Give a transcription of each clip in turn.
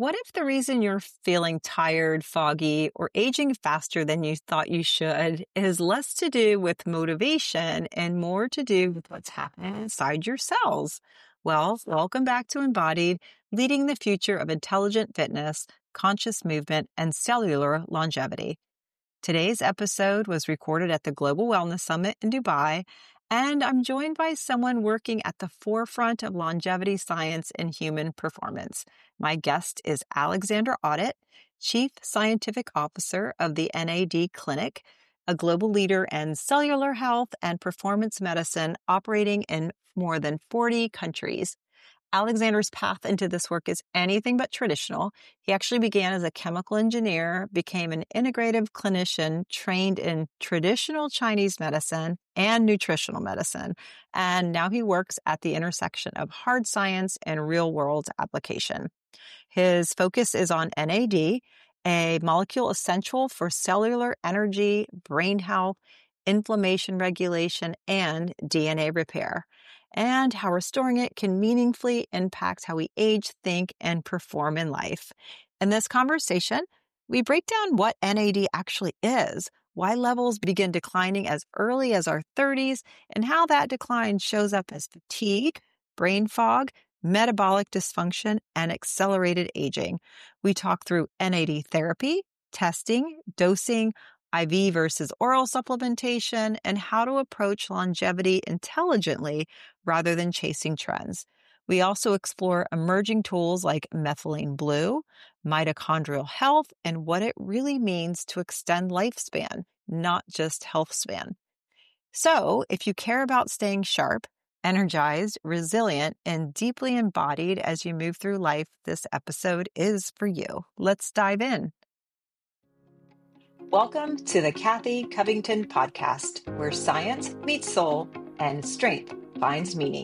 What if the reason you're feeling tired, foggy, or aging faster than you thought you should is less to do with motivation and more to do with what's happening inside your cells? Well, welcome back to Embodied, leading the future of intelligent fitness, conscious movement, and cellular longevity. Today's episode was recorded at the Global Wellness Summit in Dubai, and I'm joined by someone working at the forefront of longevity science and human performance. My guest is Alexandra Audet, Chief Scientific Officer of the NAD Clinic, a global leader in cellular health and performance medicine operating in more than 40 countries. Alexander's path into this work is anything but traditional. He actually began as a chemical engineer, became an integrative clinician trained in traditional Chinese medicine and nutritional medicine, and now he works at the intersection of hard science and real-world application. His focus is on NAD, a molecule essential for cellular energy, brain health, inflammation regulation, and DNA repair, and how restoring it can meaningfully impact how we age, think, and perform in life. In this conversation, we break down what NAD actually is, why levels begin declining as early as our 30s, and how that decline shows up as fatigue, brain fog, metabolic dysfunction, and accelerated aging. We talk through NAD therapy, testing, dosing, IV versus oral supplementation, and how to approach longevity intelligently rather than chasing trends. We also explore emerging tools like methylene blue, mitochondrial health, and what it really means to extend lifespan, not just health span. So, if you care about staying sharp, energized, resilient, and deeply embodied as you move through life, this episode is for you. Let's dive in. Welcome to the Kathy Covington Podcast, where science meets soul and strength finds meaning.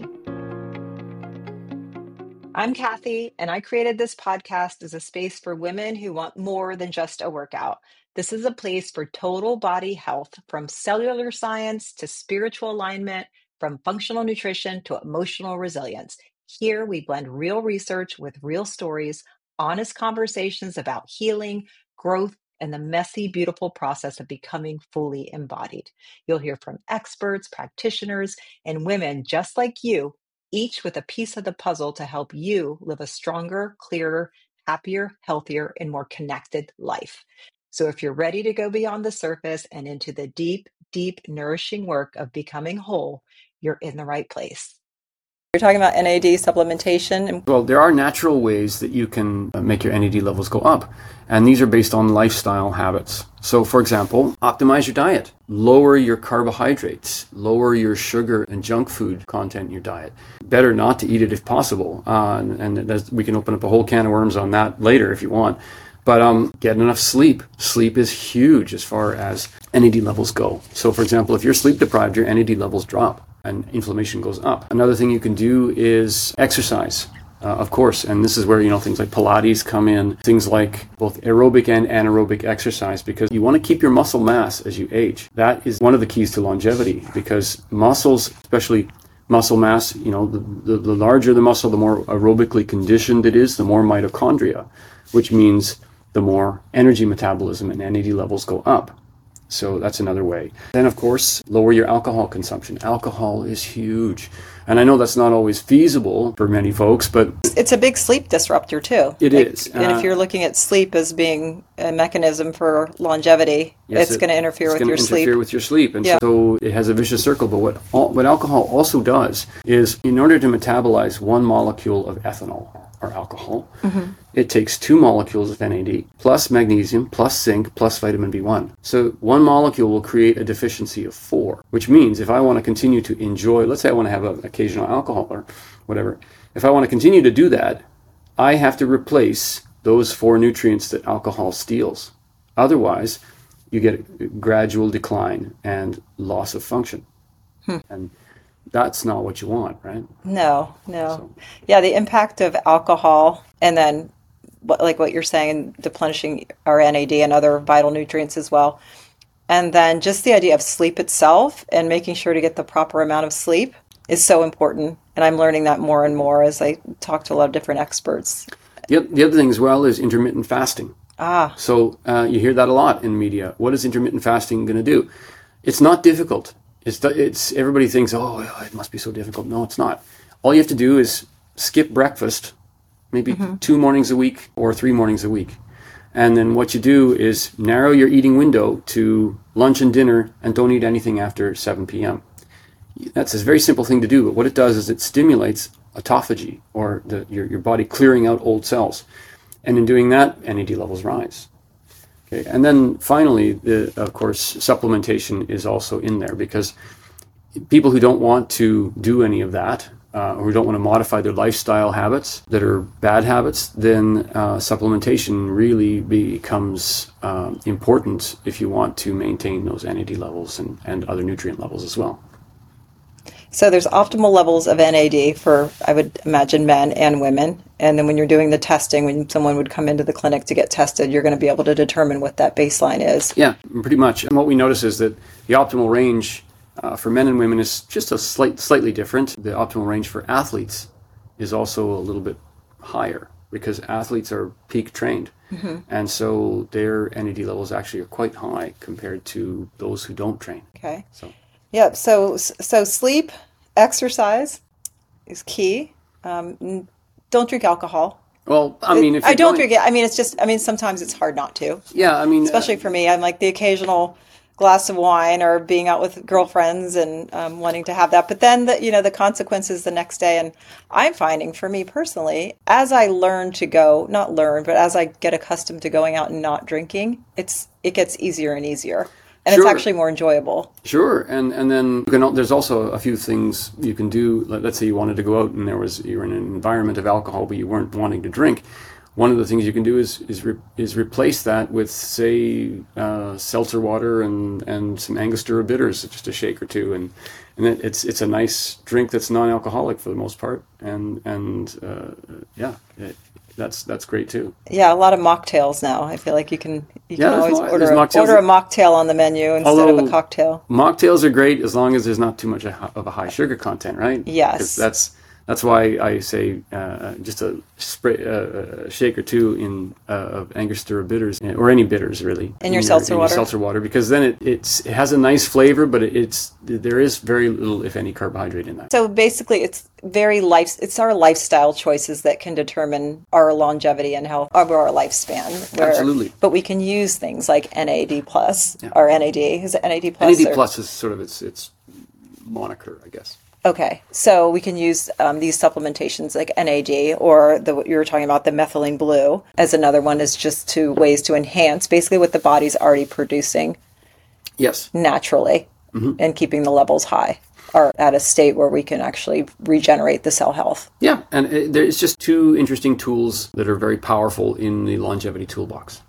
I'm Kathy, and I created this podcast as a space for women who want more than just a workout. This is a place for total body health, from cellular science to spiritual alignment, from functional nutrition to emotional resilience. Here we blend real research with real stories, honest conversations about healing, growth, and the messy, beautiful process of becoming fully embodied. You'll hear from experts, practitioners, and women just like you, each with a piece of the puzzle to help you live a stronger, clearer, happier, healthier, and more connected life. So if you're ready to go beyond the surface and into the deep, deep, nourishing work of becoming whole, you're in the right place. You're talking about NAD supplementation. Well, there are natural ways that you can make your NAD levels go up, and these are based on lifestyle habits. So, for example, optimize your diet, lower your carbohydrates, lower your sugar and junk food content in your diet. Better not to eat it if possible, and we can open up a whole can of worms on that later if you want. But get enough sleep. Sleep is huge as far as NAD levels go. So, for example, if you're sleep deprived, your NAD levels drop and inflammation goes up. Another thing you can do is exercise, of course, and this is where things like Pilates come in, things like both aerobic and anaerobic exercise, because you want to keep your muscle mass as you age. That is one of the keys to longevity, because muscles, especially muscle mass, the larger the muscle, the more aerobically conditioned it is, the more mitochondria, which means the more energy metabolism and NAD levels go up. So that's another way. Then, of course, lower your alcohol consumption. Alcohol is huge. And I know that's not always feasible for many folks, but it's a big sleep disruptor too. It is. And if you're looking at sleep as being a mechanism for longevity, yes, it's going to interfere with your sleep. It's going to interfere with your sleep. And so it has a vicious circle. But what alcohol also does is, in order to metabolize one molecule of ethanol, or alcohol, it takes 2 molecules of NAD, plus magnesium, plus zinc, plus vitamin B1. So one molecule will create a deficiency of 4, which means if I want to continue to enjoy, let's say I want to have an occasional alcohol or whatever, if I want to continue to do that, I have to replace those 4 nutrients that alcohol steals. Otherwise, you get a gradual decline and loss of function. And that's not what you want, right? No. So. Yeah, the impact of alcohol, and then what you're saying, deplenishing our NAD and other vital nutrients as well. And then just the idea of sleep itself and making sure to get the proper amount of sleep is so important. And I'm learning that more and more as I talk to a lot of different experts. The other thing as well is intermittent fasting. So you hear that a lot in media. What is intermittent fasting going to do? It's not difficult. It's everybody thinks, oh, it must be so difficult. No, it's not. All you have to do is skip breakfast, maybe 2 mornings a week or 3 mornings a week. And then what you do is narrow your eating window to lunch and dinner, and don't eat anything after 7 p.m. That's a very simple thing to do, but what it does is it stimulates autophagy, or your body clearing out old cells. And in doing that, NAD levels rise. Okay. And then finally, of course, supplementation is also in there, because people who don't want to do any of that, or who don't want to modify their lifestyle habits that are bad habits, then supplementation really becomes important if you want to maintain those NAD levels and other nutrient levels as well. So there's optimal levels of NAD for, I would imagine, men and women. And then when you're doing the testing, when someone would come into the clinic to get tested, you're going to be able to determine what that baseline is. Yeah, pretty much. And what we notice is that the optimal range for men and women is just a slightly different. The optimal range for athletes is also a little bit higher, because athletes are peak trained. And so their NAD levels actually are quite high compared to those who don't train. Okay. Yep. So sleep, exercise is key. Don't drink alcohol. Well, I mean, if I don't drink it. I mean, it's just, I mean, sometimes it's hard not to. Yeah, I mean, especially for me, I'm like the occasional glass of wine or being out with girlfriends and wanting to have that. But then the consequences the next day. And I'm finding, for me personally, as I learn to go, not learn, but as I get accustomed to going out and not drinking, it gets easier and easier. And Sure. It's actually more enjoyable. Sure, and then there's also a few things you can do. Let's say you wanted to go out and you're in an environment of alcohol, but you weren't wanting to drink. One of the things you can do is replace that with, say, seltzer water and some Angostura bitters, just a shake or two, and it's a nice drink that's non-alcoholic for the most part, that's great too. Yeah, a lot of mocktails now. I feel like you can always order a mocktail on the menu instead of a cocktail. Mocktails are great as long as there's not too much of a high sugar content, right? Yes. That's why I say just a shake or two of Angostura bitters, or any bitters really. In your seltzer water? Seltzer water, because then it has a nice flavor, but there is very little, if any, carbohydrate in that. So basically, it's our lifestyle choices that can determine our longevity and health of our lifespan. Absolutely. But we can use things like NAD plus, or NAD. Is it NAD plus? NAD plus is sort of its moniker, I guess. Okay, so we can use these supplementations like NAD, or what you were talking about, the methylene blue, as another one, is just ways to enhance basically what the body's already producing. Yes. Naturally, and keeping the levels high, or at a state where we can actually regenerate the cell health. Yeah, and there's just two interesting tools that are very powerful in the longevity toolbox.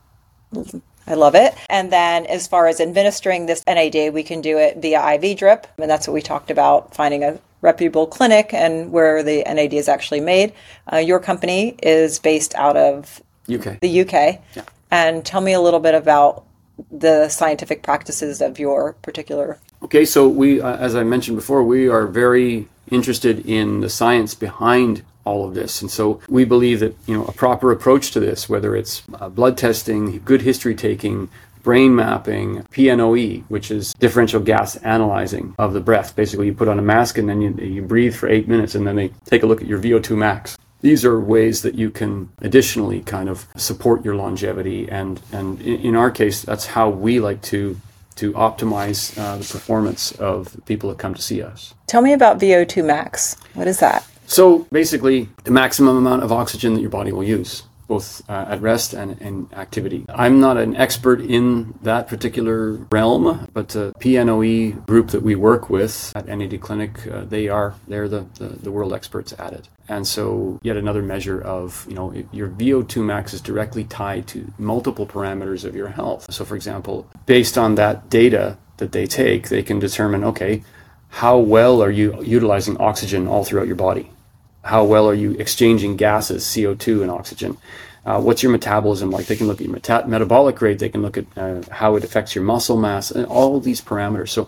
I love it. And then as far as administering this NAD, we can do it via IV drip. And that's what we talked about, finding a reputable clinic and where the NAD is actually made. Your company is based out of the UK. Yeah. And tell me a little bit about the scientific practices of your particular... Okay, so we, as I mentioned before, we are very interested in the science behind all of this. And so we believe that, a proper approach to this, whether it's blood testing, good history taking, brain mapping, PNOE, which is differential gas analyzing of the breath. Basically, you put on a mask and then you breathe for 8 minutes, and then they take a look at your VO2 max. These are ways that you can additionally kind of support your longevity. And in our case, that's how we like to optimize the performance of the people that come to see us. Tell me about VO2 max. What is that? So basically, the maximum amount of oxygen that your body will use, both at rest and in activity. I'm not an expert in that particular realm, but the PNOE group that we work with at NAD Clinic, they're the world experts at it. And so yet another measure of, your VO2 max is directly tied to multiple parameters of your health. So for example, based on that data that they take, they can determine, okay, how well are you utilizing oxygen all throughout your body? How well are you exchanging gases, CO2 and oxygen? What's your metabolism like? They can look at your metabolic rate. They can look at how it affects your muscle mass, and all these parameters. So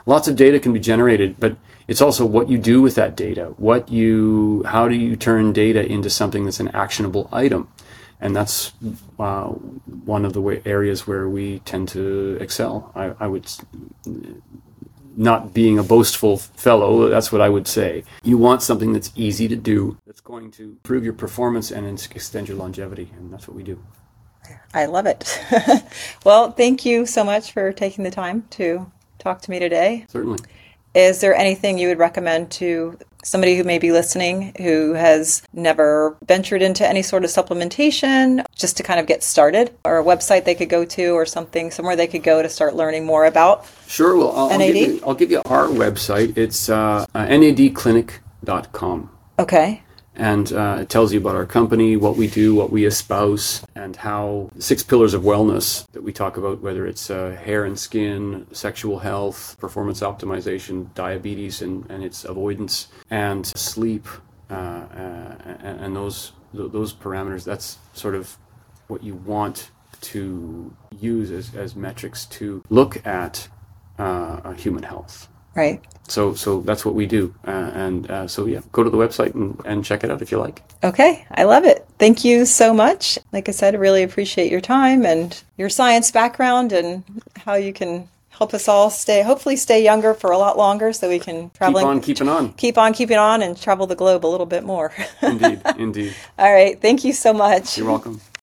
lots of data can be generated, but it's also what you do with that data. How do you turn data into something that's an actionable item? And that's one of the areas where we tend to excel. I would, not being a boastful fellow, that's what I would say. You want something that's easy to do, that's going to improve your performance and extend your longevity, and that's what we do. I love it. Well, thank you so much for taking the time to talk to me today. Certainly. Is there anything you would recommend to somebody who may be listening who has never ventured into any sort of supplementation, just to kind of get started, or a website they could go to, or something, somewhere they could go to start learning more about? Sure. Well, NAD? I'll give you our website. It's nadclinic.com. Okay. And it tells you about our company, what we do, what we espouse, and how 6 pillars of wellness that we talk about, whether it's hair and skin, sexual health, performance optimization, diabetes and its avoidance, and sleep, and those parameters. That's sort of what you want to use as metrics to look at human health. Right. So that's what we do. So go to the website and check it out if you like. Okay. I love it. Thank you so much. Like I said, I really appreciate your time and your science background and how you can help us all hopefully stay younger for a lot longer so we can travel. Keep on keeping on and travel the globe a little bit more. Indeed. All right. Thank you so much. You're welcome.